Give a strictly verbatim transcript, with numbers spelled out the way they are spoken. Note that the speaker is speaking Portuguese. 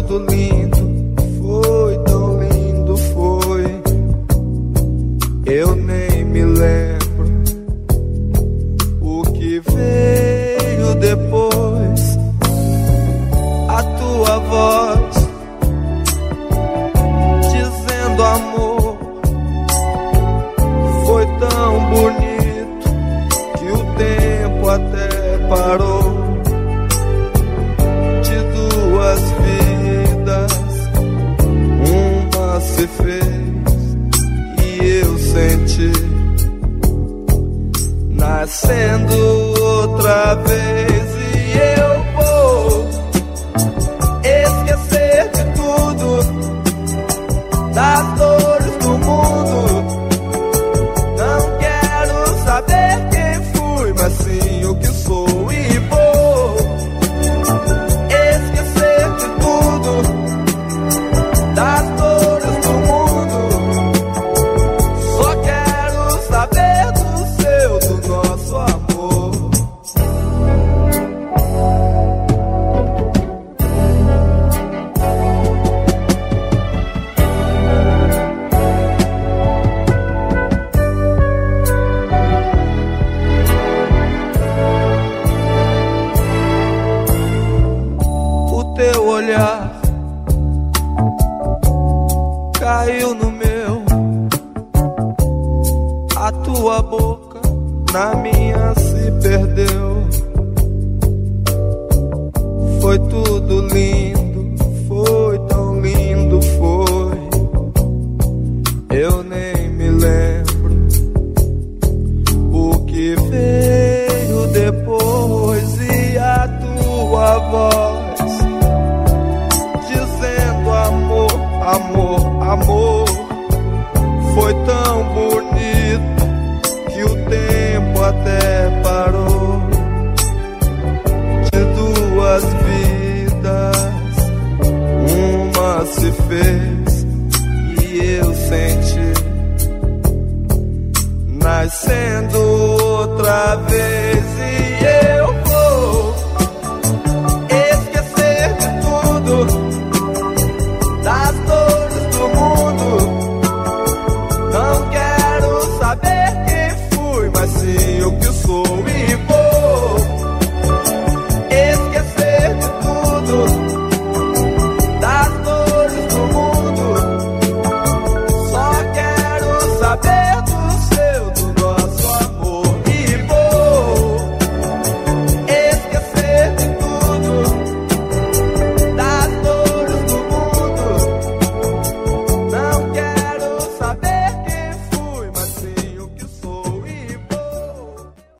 tudo lindo, foi tão lindo, foi. Eu nem me lembro o que veio depois. A tua voz dizendo amor foi tão bonito que o tempo até parou. De duas vidas, uma se fez e eu senti nascendo outra vez. E eu vou esquecer de tudo, das dores do mundo. Não quero saber quem fui, mas sim o que sou. E vou esquecer de tudo, das dores do mundo. Só quero saber do seu, do nosso amor. O teu olhar caiu no meu, a tua boca na minha se perdeu. Foi tudo lindo, foi tão lindo, foi. Eu nem me lembro o que veio depois. E a tua voz dizendo amor, amor, amor